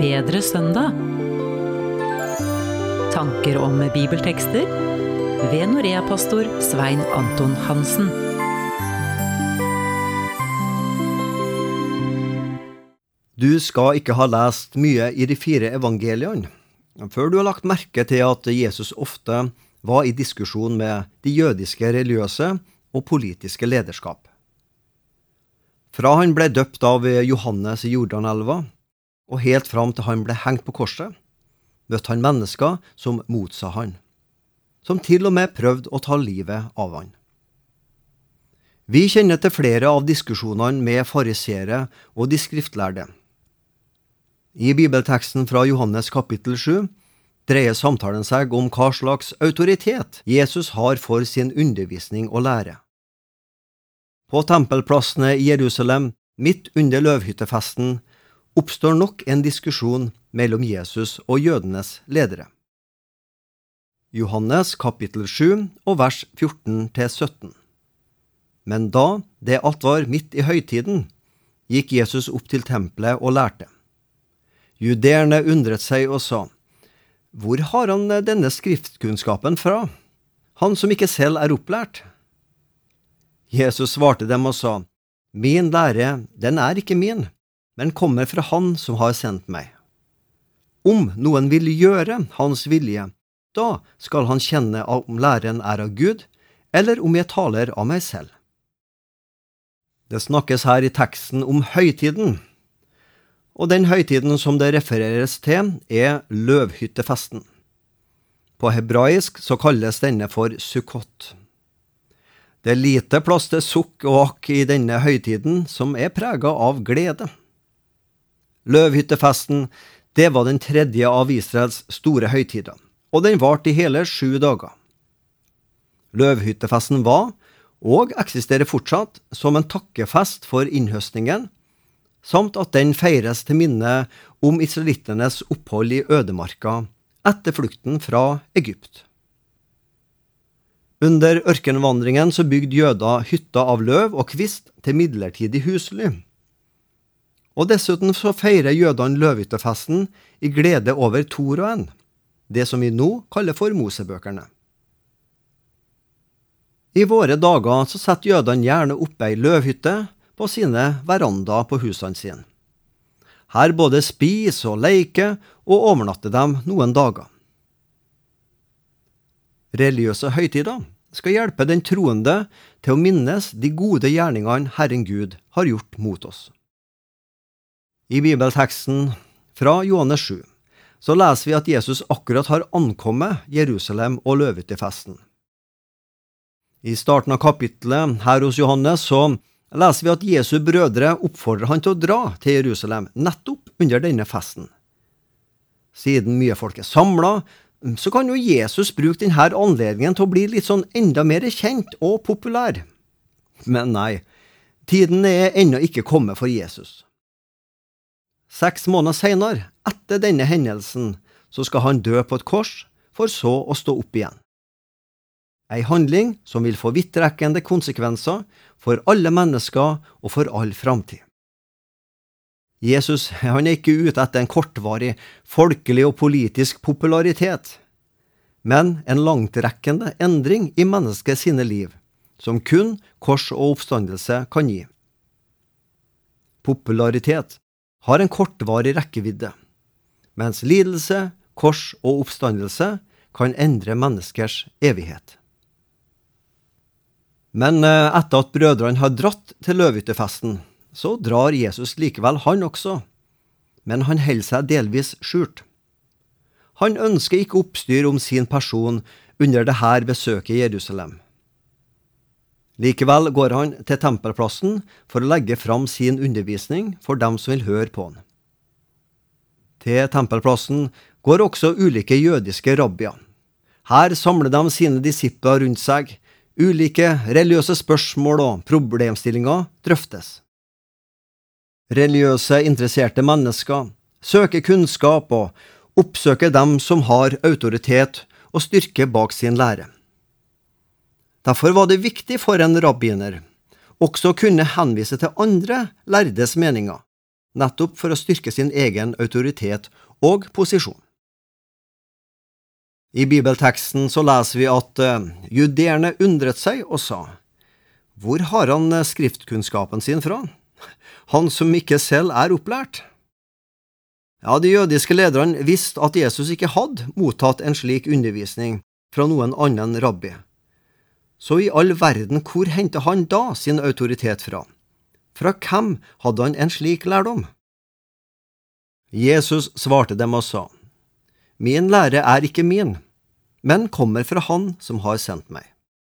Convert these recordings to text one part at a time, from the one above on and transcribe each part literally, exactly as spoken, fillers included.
bedre søndag. Tanker om bibeltekster ved Norea-pastor Svein Anton Hansen. Du skal ikke ha lest mye i de fire evangeliene, før du har lagt merke til at Jesus ofte var i diskusjon med de jødiske religiøse og politiske lederskap. Fra han ble døpt av Johannes i Jordanelva, og helt fram til han ble hengt på korset, møtte han mennesker som motsa han, som til og med prøvde å ta livet av han. Vi kjenner til flere av diskusjonene med farisere og de skriftlærde. I bibelteksten fra Johannes kapittel sju dreier samtalen seg om hva slags autoritet Jesus har for sin undervisning og lære. På tempelplassene i Jerusalem, midt under løvhyttefesten, oppstår nok en diskusjon mellom Jesus og jødenes ledere. Johannes kapittel sju og vers fjorten til sytten. Men da det alt var midt i høytiden, gikk Jesus opp til tempelet og lærte. Judeerne undret seg og sa, «Hvor har han denne skriftkunnskapen fra? Han som ikke selv er opplært?» Jesus svarte dem og sa, «Min lære, den er ikke min, men kommer fra han som har sendt meg. Om noen vil gjøre hans vilje, da skal han kjenne om læren er av Gud, eller om jeg taler av meg selv.» Det snakkes her i teksten om høytiden, og den høytiden som det refereres til er løvhyttefesten. På hebraisk så kalles denne for Sukkot. Det er lite plass til sukk og akk i denne høytiden som er preget av glede. Løvhyttefesten, det var den tredje av Israels store høytider, og den varte i hele sju dager. Løvhyttefesten var, og eksisterer fortsatt, som en takkefest for innhøstningen, samt at den feires til minne om israelitternes opphold i ødemarka etter flukten fra Egypt. Under ørkenvandringen så bygde jøder hytta av løv og kvist til midlertidig husly. Og dessuten så feirer jødene løvhyttefesten i glede over Toraen, det som vi nå kaller for Mosebøkene. I våre dager så setter jødene gjerne opp ei løvhytte på sine verandaer på husene sine. Her både spiser og leker og overnatter dem noen dager. Religiøse høytider skal hjelpe den troende til å minnes de gode gjerningene Herren Gud har gjort mot oss. I bibelteksten fra Johannes sju så leser vi at Jesus akkurat har ankommet Jerusalem og løvhyttefesten. I starten av kapittelet her hos Johannes så leser vi at Jesu brødre oppfordrer han til å dra til Jerusalem nettopp under denne festen. Siden mye folk er samlet, så kan jo Jesus bruke denne anledningen til å bli litt sånn enda mer kjent og populær. Men nei, tiden er ennå ikke kommet for Jesus. Seks måneder senere, etter denne hendelsen, så skal han dø på et kors, for så å stå opp igjen. En handling som vil få vidtrekkende konsekvenser for alle mennesker og for all framtid. Jesus han er ikke ute etter en kortvarig, folkelig og politisk popularitet, men en langtrekkende endring i menneskets sine liv, som kun kors og oppstandelse kan gi. Popularitet har en kortvarig rekkevidde, mens lidelse, kors og oppstandelse kan endre menneskers evighet. Men etter at brødrene har dratt til løvhyttefesten, så drar Jesus likevel han også, men han holder seg delvis skjult. Han ønsker ikke oppstyr om sin person under det her besøket i Jerusalem. Likevel går han til tempelplassen for å legge fram sin undervisning for dem som vil høre på han. Til tempelplassen går også ulike jødiske rabbier. Her samler de sine disipler rundt seg, ulike religiøse spørsmål og problemstillinger drøftes. Religiøse interesserte mennesker søker kunnskap og oppsøker dem som har autoritet og styrke bak sin lære. Derfor var det viktig for en rabbiner også å kunne henvise til andre lærdes meninger, nettopp for å styrke sin egen autoritet og posisjon. I bibelteksten så leser vi at uh, judeerne undret seg og sa, «Hvor har han skriftkunnskapen sin fra? Han som ikke selv er opplært?» Ja, de jødiske lederne visste at Jesus ikke hadde mottatt en slik undervisning fra noen annen rabbi. Så i all verden, hvor hentet han da sin autoritet fra? Fra hvem hadde han en slik lærdom? Jesus svarte dem og sa, «Min lære er ikke min, men kommer fra han som har sendt meg.»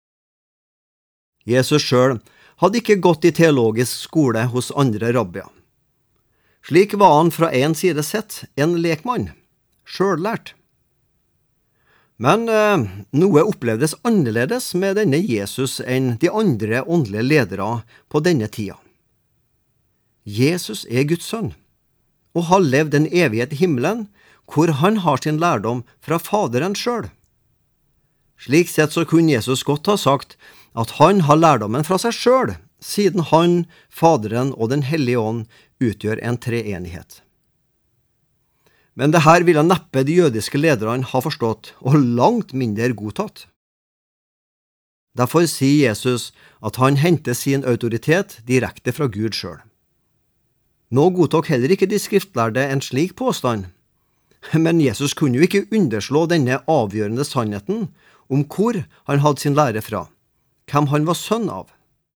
Jesus selv hadde ikke gått i teologisk skole hos andre rabbier. Slik var han fra en side sett en lekmann, selvlært. Men eh, noe opplevdes annerledes med denne Jesus enn de andre åndelige ledere på denne tida. Jesus er Guds sønn, og har levd en evighet i himmelen, hvor han har sin lærdom fra Faderen selv. Slik sett så kunne Jesus godt ha sagt at han har lærdommen fra seg selv, siden han, Faderen og den hellige ånd utgjør en treenighet. Men det her ville neppe de jødiske lederne ha forstått, og langt mindre godtatt. Derfor sier Jesus at han henter sin autoritet direkte fra Gud selv. Nå godtok heller ikke de skriftlærde en slik påstand, men Jesus kunne jo ikke underslå denne avgjørende sannheten om hvor han hadde sin lære fra, hvem han var sønn av.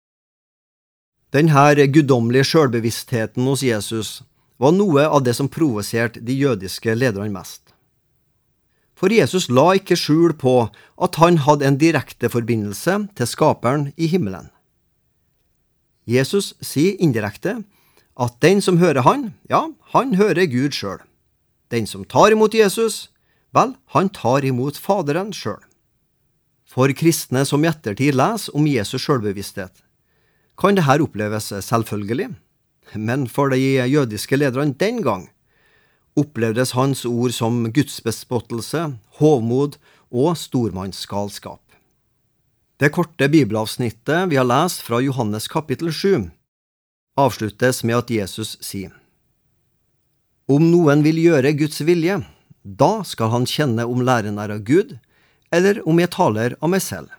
Denne guddommelige selvbevisstheten hos Jesus var noe av det som provoserte de jødiske lederne mest. For Jesus la ikke skjul på at han hadde en direkte forbindelse til skaperen i himmelen. Jesus sier indirekte at den som hører han, ja, han hører Gud selv. Den som tar imot Jesus, vel, han tar imot Faderen selv. For kristne som i ettertid leser om Jesus selvbevissthet, kan dette oppleves selvfølgelig, men for de jødiske lederne den gang opplevdes hans ord som gudsbespottelse, hovmod og stormannsgalskap. Det korte bibelavsnittet vi har lest fra Johannes kapittel sju avsluttes med at Jesus sier, «Om noen vil gjøre Guds vilje, da skal han kjenne om læren er av Gud, eller om jeg taler av meg selv.»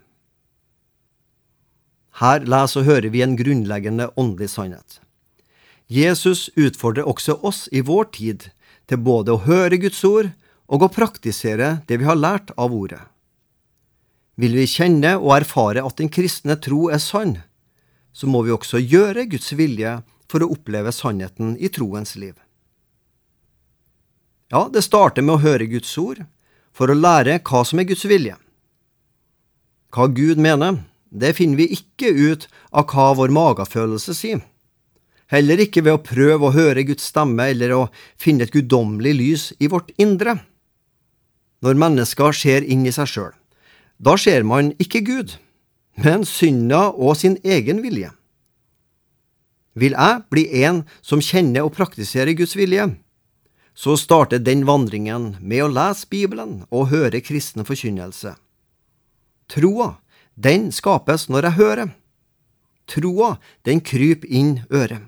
Her leser og hører vi en grunnleggende åndelig sannhet. Jesus utfordrer også oss i vår tid til både å høre Guds ord og å praktisere det vi har lært av ordet. Vil vi kjenne og erfare at den kristne tro er sann, så må vi også gjøre Guds vilje for å oppleve sannheten i troens liv. Ja, det starter med å høre Guds ord, for å lære hva som er Guds vilje. Hva Gud mener, det finner vi ikke ut av hva vår magefølelse sier. Heller ikke ved å prøve å høre Guds stemme eller å finne et guddommelig lys i vårt indre. Når mennesker ser inn i seg selv, da ser man ikke Gud, men synda og sin egen vilje. Vil jeg bli en som kjenner og praktiserer Guds vilje, så starter den vandringen med å lese Bibelen og høre kristen forkynnelse. Troa, den skapes når jeg hører. Troa, den kryper inn øret.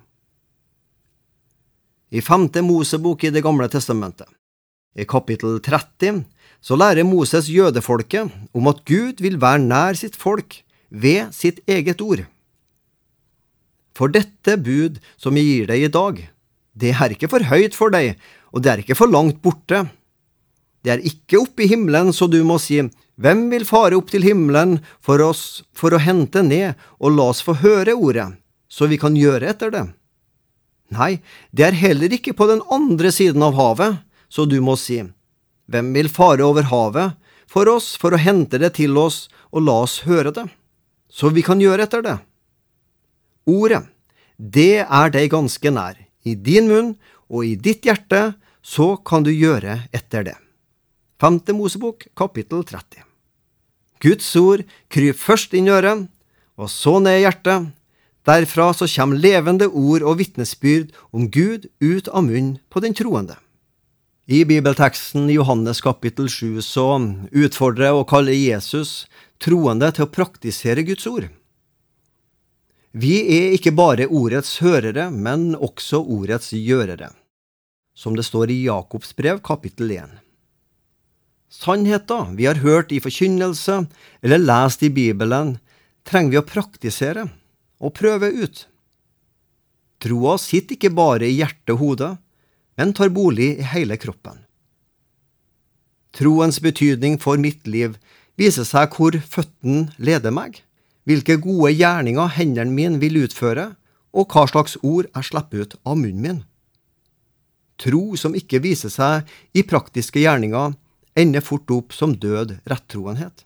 I femte Mosebok i det gamle testamentet, i kapittel tretti, så lærer Moses jødefolket om at Gud vil være nær sitt folk ved sitt eget ord. For dette bud som jeg gir deg i dag, det er ikke for høyt for deg, og det er ikke for langt borte. Det er ikke oppe i himmelen, så du må si, hvem vil fare opp til himmelen for oss for å hente ned og la oss få høre ordet, så vi kan gjøre etter det? Nei, det er heller ikke på den andre siden av havet, så du må si, hvem vil fare over havet for oss for å hente det til oss og la oss høre det, så vi kan gjøre etter det? Ordet, det er deg ganske nær, i din munn og i ditt hjerte, så kan du gjøre etter det. Femte Mosebok, kapittel tretti. Guds ord kryper først inn i øret, og så ned i hjertet. Derfra så kommer levende ord og vitnesbyrd om Gud ut av munnen på den troende. I bibelteksten i Johannes kapittel sju så utfordrer og kaller Jesus troende til å praktisere Guds ord. Vi er ikke bare ordets hørere, men også ordets gjørere, som det står i Jakobs brev kapittel én. Sannheten vi har hørt i forkynnelse eller lest i Bibelen, trenger vi å praktisere og prøve ut. Troa sitter ikke bare i hjertet og hodet, men tar bolig i hele kroppen. Troens betydning for mitt liv viser seg hvor føtten leder meg, hvilke gode gjerninger hendene mine vil utføre, og hva slags ord jeg slipper ut av munnen min. Tro som ikke viser seg i praktiske gjerninger, ender fort opp som død rettroenhet.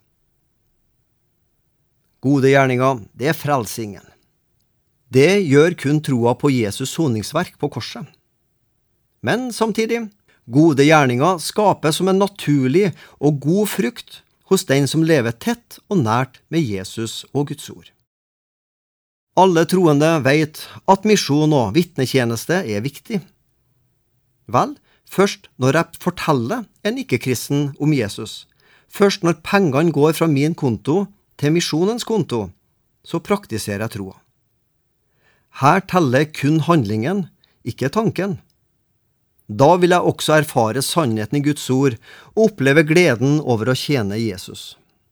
Gode gjerninger, det er frelsingen. Det gjør kun troa på Jesus soningsverk på korset. Men samtidig, gode gjerninger skapes som en naturlig og god frukt hos den som lever tett og nært med Jesus og Guds ord. Alle troende vet at misjon og vitnetjeneste er viktig. Vel, først når jeg forteller en ikke-kristen om Jesus, først når pengene går fra min konto til misjonens konto, så praktiserer jeg troa. Her teller kun handlingen, ikke tanken. Da vil jeg også erfare sannheten i Guds ord og oppleve gleden over å tjene Jesus.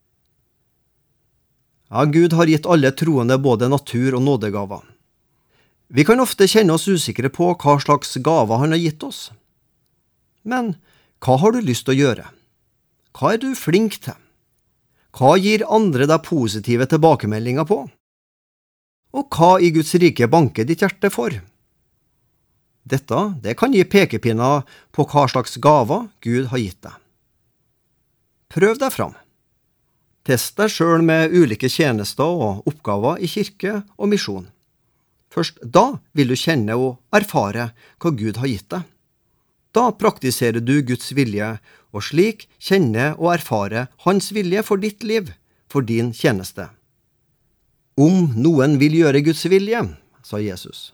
Ja, Gud har gitt alle troende både natur- og nådegaver. Vi kan ofte kjenne oss usikre på hva slags gaver han har gitt oss. Men hva har du lyst til å gjøre? Hva er du flink til? Hva gir andre deg positive tilbakemeldinger på? Og hva i Guds rike banker ditt hjerte for? Dette, det kan gi pekepinner på hva slags gaver Gud har gitt deg. Prøv deg fram. Test deg selv med ulike tjenester og oppgaver i kirke og misjon. Først da vil du kjenne og erfare hva Gud har gitt deg. Da praktiserer du Guds vilje, og slik kjenne og erfare hans vilje for ditt liv, for din tjeneste. Om noen vil gjøre Guds vilje, sa Jesus.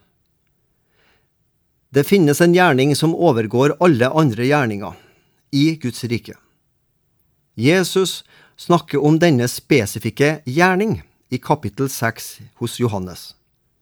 Det finnes en gjerning som overgår alle andre gjerninger i Guds rike. Jesus snakker om denne spesifikke gjerning i kapittel seks hos Johannes.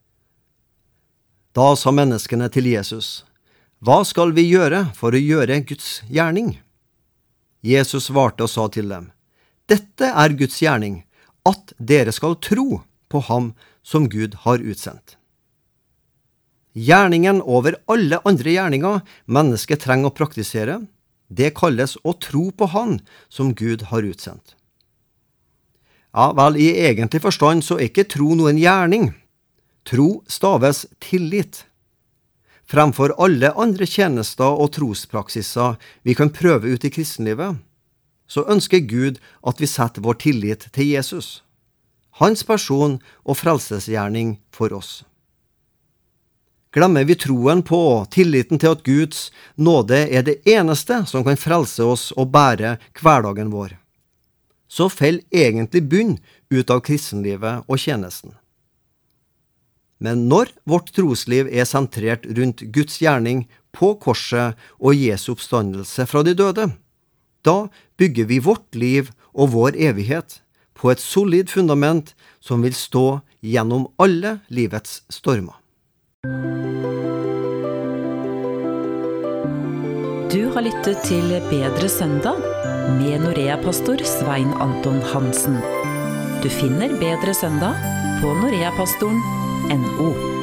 Da sa menneskene til Jesus, «Hva skal vi gjøre for å gjøre Guds gjerning?» Jesus svarte og sa til dem, «Dette er Guds gjerning, at dere skal tro på ham som Gud har utsendt.» Gjerningen over alle andre gjerninger mennesket trenger å praktisere, det kalles å tro på han som Gud har utsendt. Ja, vel, i egentlig forstand så er ikke tro noen gjerning. Tro staves tillit. Fremfor alle andre tjenester og trospraksiser vi kan prøve ut i kristenlivet, så ønsker Gud at vi setter vår tillit til Jesus, hans person og frelsesgjerning for oss. Glemmer vi troen på tilliten til at Guds nåde er det eneste som kan frelse oss og bære hverdagen vår, så fell egentlig bunn ut av kristenlivet og tjenesten. Men når vårt trosliv er sentrert rundt Guds gjerning på korset og Jesu oppstandelse fra de døde, da bygger vi vårt liv og vår evighet på et solid fundament som vil stå gjennom alle livets stormer. Du har lyttet til Bedre søndag med Norea-pastor Svein Anton Hansen. Du finner Bedre søndag på noreapastoren punktum no.